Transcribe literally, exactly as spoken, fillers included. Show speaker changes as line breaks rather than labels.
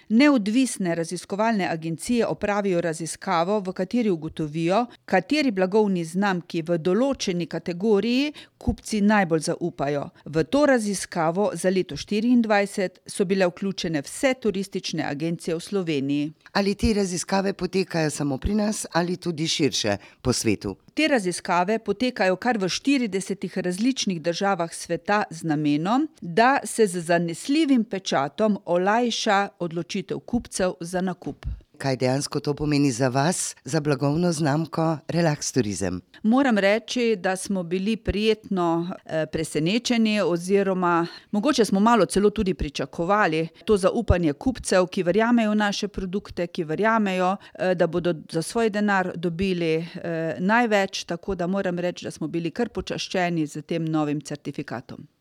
Neodvisne raziskovalne agencije opravijo raziskavo, v kateri ugotovijo, kateri blagovni znamki v določeni kategoriji kupci najbolj zaupajo. V to raziskavo za leto štiriindvajset so bile vključene vse turistične agencije v Sloveniji.
Ali te raziskave potekajo samo pri nas ali tudi širše po svetu?
Te raziskave potekajo kar v štiridesetih različnih državah sveta z namenom, da se z zanesljivim pečatom olajša odločitev kupcev za nakup.
Kaj dejansko to pomeni za vas, za blagovno znamko Relax Turizem?
Moram reči, da smo bili prijetno eh, presenečeni oziroma mogoče smo malo celo tudi pričakovali to zaupanje kupcev, ki verjamejo v naše produkte, ki verjamejo, eh, da bodo za svoj denar dobili eh, največ, tako da moram reči, da smo bili kar počaščeni s tem novim certifikatom.